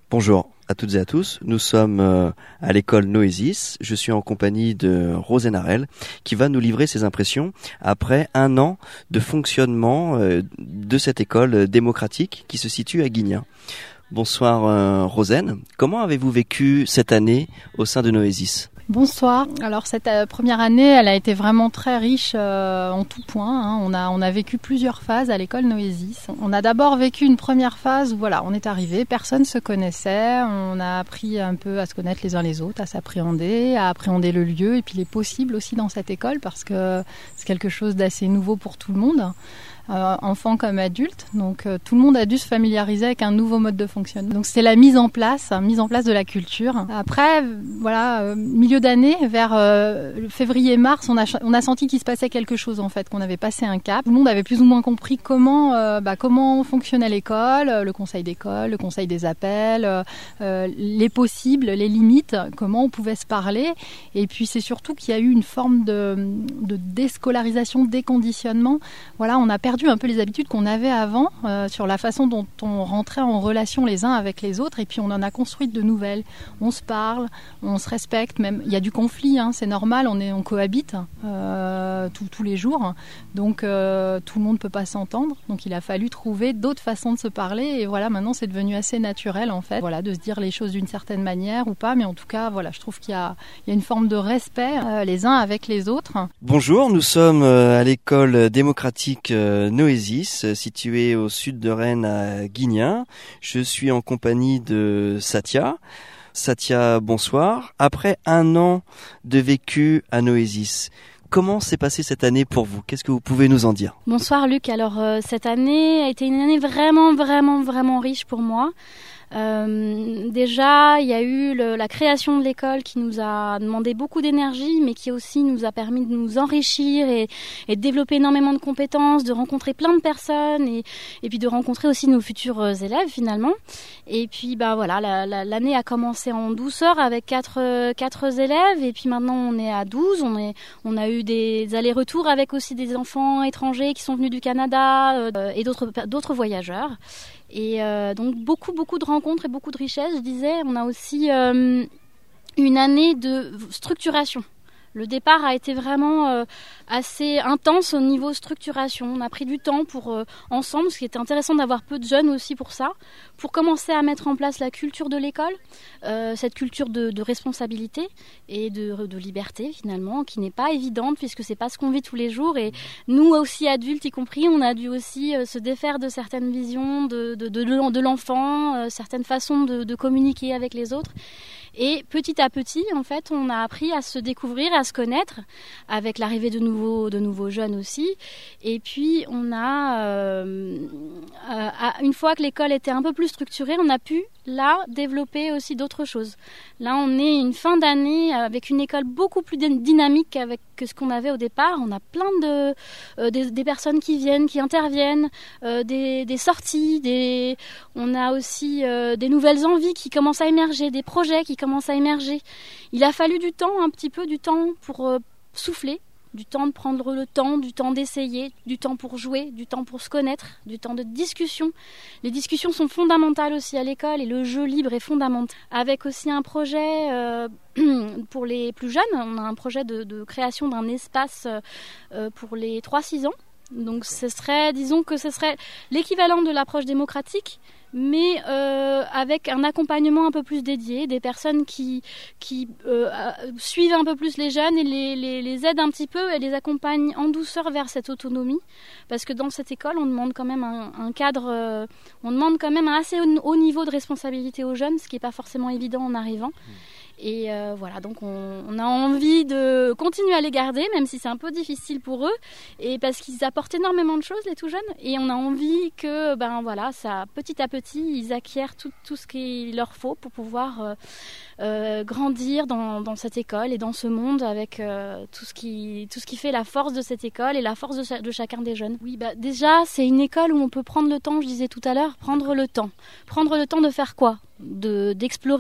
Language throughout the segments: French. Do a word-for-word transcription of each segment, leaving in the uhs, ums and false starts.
Bonjour à toutes et à tous, nous sommes euh, à l'école Noésis. Je suis en compagnie de Rosen Harel qui va nous livrer ses impressions après un an de fonctionnement euh, de cette école démocratique qui se situe à Guignin. Bonsoir euh, Rosen, comment avez-vous vécu cette année au sein de Noésis ? Bonsoir. Alors cette euh, première année, elle a été vraiment très riche euh, en tout point. Hein. On a on a vécu plusieurs phases à l'école Noésis. On a d'abord vécu une première phase où voilà, on est arrivé, personne se connaissait, on a appris un peu à se connaître les uns les autres, à s'appréhender, à appréhender le lieu et puis les possibles aussi dans cette école parce que c'est quelque chose d'assez nouveau pour tout le monde. Euh, enfants comme adultes, donc euh, tout le monde a dû se familiariser avec un nouveau mode de fonctionnement. Donc c'est la mise en place, hein, mise en place de la culture. Après, voilà, euh, milieu d'année, vers euh, février-mars, on a on a senti qu'il se passait quelque chose en fait, qu'on avait passé un cap. Tout le monde avait plus ou moins compris comment euh, bah, comment fonctionnait l'école, le conseil d'école, le conseil des appels, euh, les possibles, les limites, comment on pouvait se parler. Et puis c'est surtout qu'il y a eu une forme de, de déscolarisation, déconditionnement. Voilà, on a perdu un peu les habitudes qu'on avait avant euh, sur la façon dont on rentrait en relation les uns avec les autres et puis on en a construit de nouvelles. On se parle, on se respecte, même il y a du conflit, hein, c'est normal, on, est, on cohabite euh, tout, tous les jours, donc euh, tout le monde ne peut pas s'entendre, donc il a fallu trouver d'autres façons de se parler et voilà, maintenant c'est devenu assez naturel en fait, voilà, de se dire les choses d'une certaine manière ou pas, mais en tout cas voilà, je trouve qu'il y a, il y a une forme de respect euh, les uns avec les autres. Bonjour, nous sommes à l'école démocratique euh, Noésis, situé au sud de Rennes à Guignin. Je suis en compagnie de Satya. Satya, bonsoir. Après un an de vécu à Noésis, comment s'est passée cette année pour vous ? Qu'est-ce que vous pouvez nous en dire ? Bonsoir Luc. Alors euh, cette année a été une année vraiment, vraiment, vraiment riche pour moi. Euh, déjà, il y a eu le, la création de l'école qui nous a demandé beaucoup d'énergie, mais qui aussi nous a permis de nous enrichir et, et de développer énormément de compétences, de rencontrer plein de personnes et, et puis de rencontrer aussi nos futurs élèves finalement. Et puis bah voilà, la, la, l'année a commencé en douceur avec quatre, quatre élèves et puis maintenant on est à douze. On, est, on a eu des allers-retours avec aussi des enfants étrangers qui sont venus du Canada euh, et d'autres, d'autres voyageurs. Et euh, donc beaucoup beaucoup de rencontres et beaucoup de richesses. Je disais, on a aussi euh, une année de structuration. Le départ a été vraiment euh, assez intense au niveau structuration. On a pris du temps pour euh, ensemble, ce qui était intéressant d'avoir peu de jeunes aussi pour ça, pour commencer à mettre en place la culture de l'école, euh, cette culture de, de responsabilité et de, de liberté finalement, qui n'est pas évidente puisque c'est pas ce qu'on vit tous les jours. Et nous aussi adultes y compris, on a dû aussi euh, se défaire de certaines visions de, de, de, de l'enfant, euh, certaines façons de, de communiquer avec les autres. Et petit à petit, en fait, on a appris à se découvrir, à se connaître, avec l'arrivée de nouveaux, de nouveaux jeunes aussi. Et puis, on a, euh, euh, une fois que l'école était un peu plus structurée, on a pu, là, développer aussi d'autres choses. Là, on est une fin d'année avec une école beaucoup plus dynamique avec que ce qu'on avait au départ. On a plein de euh, des, des personnes qui viennent, qui interviennent, euh, des, des sorties, des... on a aussi euh, des nouvelles envies qui commencent à émerger, des projets qui commencent à émerger. Il a fallu du temps, un petit peu du temps pour euh, souffler, du temps de prendre le temps, du temps d'essayer, du temps pour jouer, du temps pour se connaître, du temps de discussion. Les discussions sont fondamentales aussi à l'école et le jeu libre est fondamental. Avec aussi un projet euh, pour les plus jeunes, on a un projet de, de création d'un espace euh, pour les trois six ans. Donc ce serait, disons que ce serait l'équivalent de l'approche démocratique, mais euh, avec un accompagnement un peu plus dédié, des personnes qui, qui euh, suivent un peu plus les jeunes et les, les, les aident un petit peu et les accompagnent en douceur vers cette autonomie. Parce que dans cette école, on demande quand même un, un cadre, euh, on demande quand même un assez haut, haut niveau de responsabilité aux jeunes, ce qui n'est pas forcément évident en arrivant. Et euh, voilà, donc on, on a envie de continuer à les garder, même si c'est un peu difficile pour eux, et parce qu'ils apportent énormément de choses, les tout jeunes, et on a envie que, ben voilà, ça, petit à petit, ils acquièrent tout, tout ce qu'il leur faut pour pouvoir euh, euh, grandir dans, dans cette école et dans ce monde avec euh, tout ce qui, tout ce qui fait la force de cette école et la force de, cha- de chacun des jeunes. Oui, bah déjà, c'est une école où on peut prendre le temps, je disais tout à l'heure, prendre le temps. Prendre le temps de faire quoi ? De, d'explorer.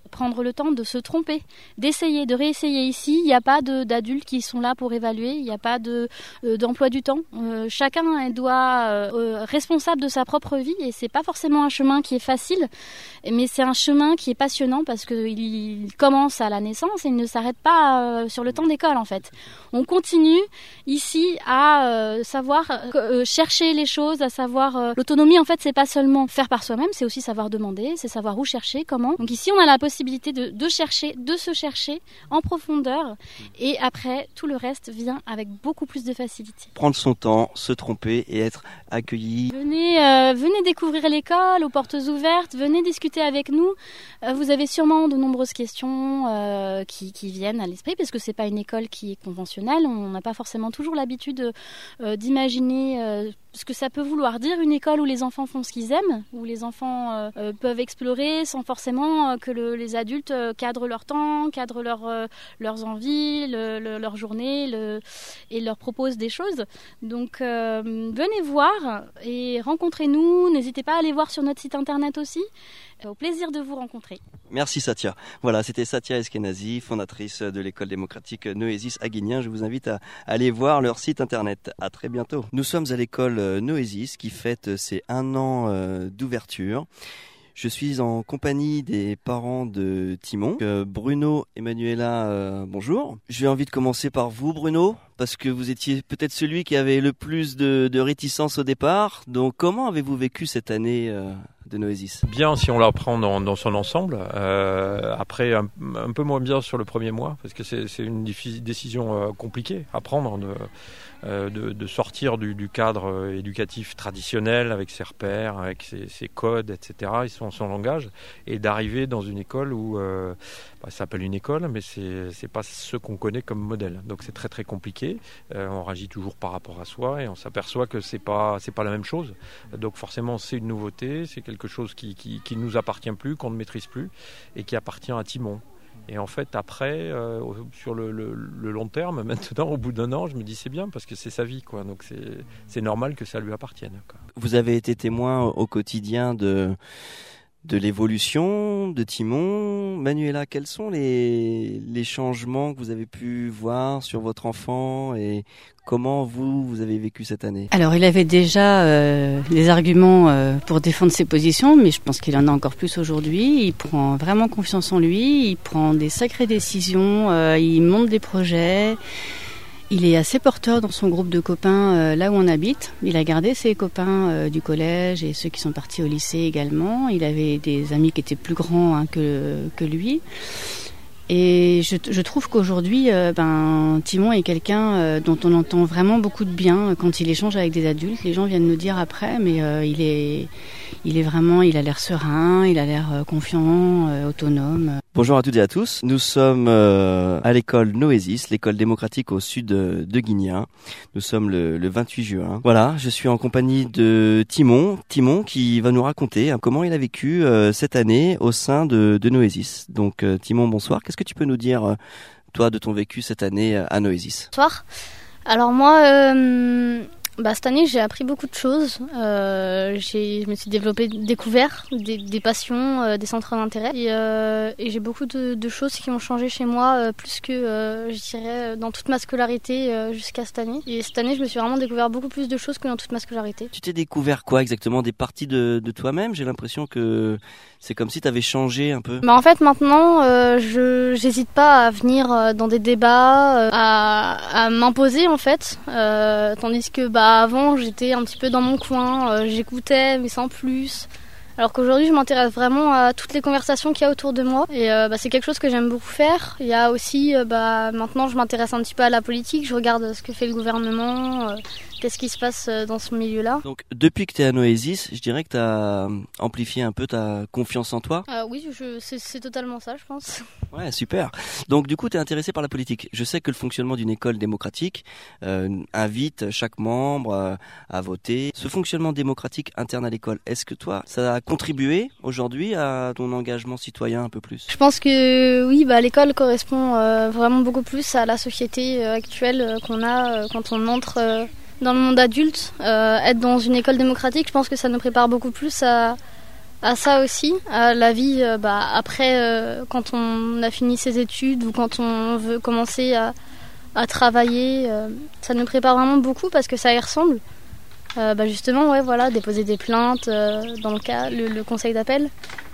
prendre le temps de se tromper, d'essayer, de réessayer. Ici, il n'y a pas de, d'adultes qui sont là pour évaluer, il n'y a pas de, euh, d'emploi du temps. Euh, chacun doit euh, responsable de sa propre vie et c'est pas forcément un chemin qui est facile, mais c'est un chemin qui est passionnant parce qu'il il commence à la naissance et il ne s'arrête pas euh, sur le temps d'école en fait. On continue ici à euh, savoir euh, chercher les choses, à savoir euh, l'autonomie en fait c'est pas seulement faire par soi-même, c'est aussi savoir demander, c'est savoir où chercher, comment. Donc ici on a la possibilité de, de chercher, de se chercher en profondeur et après tout le reste vient avec beaucoup plus de facilité. Prendre son temps, se tromper et être accueilli. Venez, euh, venez découvrir l'école aux portes ouvertes, venez discuter avec nous. Euh, vous avez sûrement de nombreuses questions euh, qui, qui viennent à l'esprit parce que c'est pas une école qui est conventionnelle. On n'a pas forcément toujours l'habitude euh, d'imaginer euh, ce que ça peut vouloir dire une école où les enfants font ce qu'ils aiment, où les enfants euh, euh, peuvent explorer sans forcément euh, que le, les adultes euh, cadrent leur temps, cadrent leur, euh, leurs envies, le, le, leur journée le, et leur proposent des choses. Donc euh, venez voir et rencontrez-nous. N'hésitez pas à aller voir sur notre site internet aussi. Au plaisir de vous rencontrer. Merci Satia. Voilà, c'était Satia Eskenazi, fondatrice de l'école démocratique Noesis à Guignen. Je vous invite à aller voir leur site internet. À très bientôt. Nous sommes à l'école Noesis qui fête ses un an d'ouverture. Je suis en compagnie des parents de Timon. Euh, Bruno et Manuela, euh, bonjour. J'ai envie de commencer par vous, Bruno, parce que vous étiez peut-être celui qui avait le plus de, de réticence au départ. Donc, comment avez-vous vécu cette année euh, de Noesis ? Bien, si on la prend dans, dans son ensemble. Euh, après, un, un peu moins bien sur le premier mois, parce que c'est, c'est une diffi- décision euh, compliquée à prendre de, euh, de, de sortir du, du cadre éducatif traditionnel avec ses repères, avec ses, ses codes, et cetera. Ils sont son langage, et d'arriver dans une école où euh, bah, ça s'appelle une école, mais c'est c'est pas ce qu'on connaît comme modèle. Donc c'est très très compliqué. Euh, on réagit toujours par rapport à soi et on s'aperçoit que c'est pas c'est pas la même chose. Donc forcément c'est une nouveauté, c'est quelque chose qui qui qui nous appartient plus, qu'on ne maîtrise plus et qui appartient à Timon. Et en fait, après, euh, sur le, le, le long terme, maintenant, au bout d'un an, je me dis c'est bien parce que c'est sa vie, quoi. Donc c'est, c'est normal que ça lui appartienne, quoi. Vous avez été témoin au quotidien de, de l'évolution de Timon. Manuela, quels sont les, les changements que vous avez pu voir sur votre enfant et comment vous, vous avez vécu cette année ? Alors, il avait déjà euh, des arguments euh, pour défendre ses positions, mais je pense qu'il en a encore plus aujourd'hui. Il prend vraiment confiance en lui, il prend des sacrées décisions, euh, il monte des projets. Il est assez porteur dans son groupe de copains euh, là où on habite. Il a gardé ses copains euh, du collège et ceux qui sont partis au lycée également. Il avait des amis qui étaient plus grands hein, que, que lui. Et je, je trouve qu'aujourd'hui, euh, ben, Timon est quelqu'un euh, dont on entend vraiment beaucoup de bien quand il échange avec des adultes. Les gens viennent nous dire après, mais euh, il est, il est vraiment, il a l'air serein, il a l'air euh, confiant, euh, autonome. Bonjour à toutes et à tous. Nous sommes euh, à l'école Noesis, l'école démocratique au sud de, de Guignen. Nous sommes le, le vingt-huit juin. Voilà, je suis en compagnie de Timon, Timon qui va nous raconter hein, comment il a vécu euh, cette année au sein de, de Noesis. Donc euh, Timon, bonsoir. Qu'est-ce que tu peux nous dire, euh, toi, de ton vécu cette année à Noesis ? Bonsoir. Alors moi, euh, bah, cette année, j'ai appris beaucoup de choses. Euh, j'ai, je me suis développé, découvert des, des passions, euh, des centres d'intérêt. Et, euh, et j'ai beaucoup de, de choses qui ont changé chez moi, euh, plus que, euh, je dirais, dans toute ma scolarité euh, jusqu'à cette année. Et cette année, je me suis vraiment découvert beaucoup plus de choses que dans toute ma scolarité. Tu t'es découvert quoi exactement ? Des parties de, de toi-même ? J'ai l'impression que c'est comme si tu avais changé un peu. Bah en fait, maintenant, euh, je j'hésite pas à venir dans des débats, euh, à, à m'imposer en fait. Euh, tandis que bah avant, j'étais un petit peu dans mon coin, euh, j'écoutais mais sans plus. Alors qu'aujourd'hui, je m'intéresse vraiment à toutes les conversations qu'il y a autour de moi. Et euh, bah, c'est quelque chose que j'aime beaucoup faire. Il y a aussi, euh, bah, maintenant, je m'intéresse un petit peu à la politique. Je regarde ce que fait le gouvernement, euh, qu'est-ce qui se passe dans ce milieu-là. Donc, depuis que tu es à Noesis, je dirais que tu as amplifié un peu ta confiance en toi. euh, Oui, je, c'est, c'est totalement ça, je pense. Ouais, super. Donc, du coup, tu es intéressé par la politique. Je sais que le fonctionnement d'une école démocratique euh, invite chaque membre euh, à voter. Ce fonctionnement démocratique interne à l'école, est-ce que toi, ça a contribué aujourd'hui à ton engagement citoyen un peu plus ? Je pense que oui, bah, l'école correspond euh, vraiment beaucoup plus à la société euh, actuelle euh, qu'on a euh, quand on entre euh, dans le monde adulte. Euh, être dans une école démocratique, je pense que ça nous prépare beaucoup plus à, À ça aussi, à la vie euh, bah, après euh, quand on a fini ses études ou quand on veut commencer à, à travailler, euh, ça nous prépare vraiment beaucoup parce que ça y ressemble. Euh, bah justement, ouais, voilà, déposer des plaintes euh, dans le cas, le, le conseil d'appel.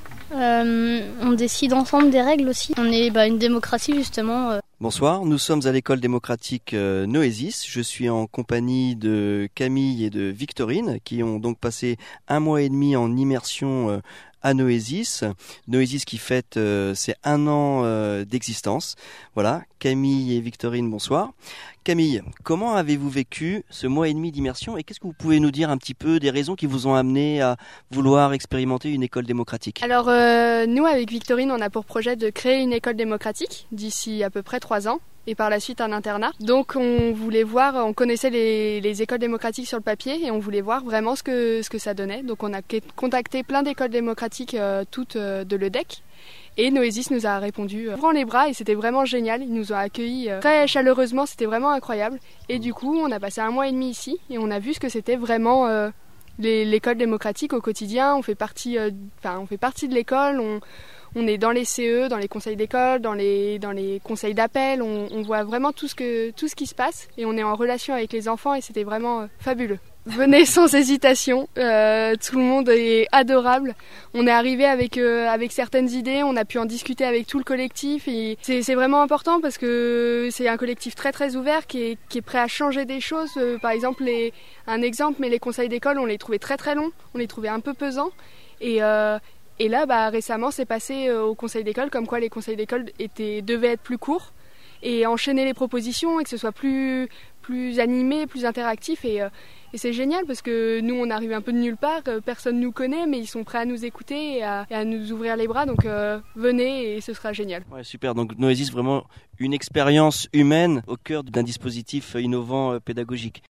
Euh, on décide ensemble des règles aussi. On est bah, une démocratie justement. Euh. Bonsoir, nous sommes à l'école démocratique euh, Noésis. Je suis en compagnie de Camille et de Victorine qui ont donc passé un mois et demi en immersion euh, à Noésis. Noésis qui fête euh, ses un an euh, d'existence. Voilà, Camille et Victorine, bonsoir. Camille, comment avez-vous vécu ce mois et demi d'immersion et qu'est-ce que vous pouvez nous dire un petit peu des raisons qui vous ont amené à vouloir expérimenter une école démocratique ? Alors euh, nous avec Victorine on a pour projet de créer une école démocratique d'ici à peu près trois ans et par la suite un internat. Donc on voulait voir, on connaissait les, les écoles démocratiques sur le papier et on voulait voir vraiment ce que, ce que ça donnait. Donc on a contacté plein d'écoles démocratiques euh, toutes euh, de l'E D E C. Et Noésis nous a répondu ouvrant les bras et c'était vraiment génial. Ils nous ont accueillis très chaleureusement, c'était vraiment incroyable. Et du coup, on a passé un mois et demi ici et on a vu ce que c'était vraiment euh, les, l'école démocratique au quotidien. On fait partie, euh, enfin, on fait partie de l'école. On, on est dans les C E, dans les conseils d'école, dans les, dans les conseils d'appel. On, on voit vraiment tout ce que, tout ce qui se passe et on est en relation avec les enfants et c'était vraiment euh, fabuleux. Venez sans hésitation, euh, tout le monde est adorable. On est arrivé avec euh, avec certaines idées, on a pu en discuter avec tout le collectif et c'est c'est vraiment important parce que c'est un collectif très très ouvert qui est qui est prêt à changer des choses. Euh, par exemple, les, un exemple, mais les conseils d'école, on les trouvait très très longs, on les trouvait un peu pesants et euh, et là, bah récemment, c'est passé euh, au conseil d'école comme quoi les conseils d'école étaient devaient être plus courts et enchaîner les propositions et que ce soit plus plus animé, plus interactif et euh, Et c'est génial parce que nous, on arrive un peu de nulle part, personne nous connaît, mais ils sont prêts à nous écouter et à, et à nous ouvrir les bras. Donc euh, venez et ce sera génial. Ouais, super. Donc Noésis, vraiment une expérience humaine au cœur d'un dispositif innovant euh, pédagogique.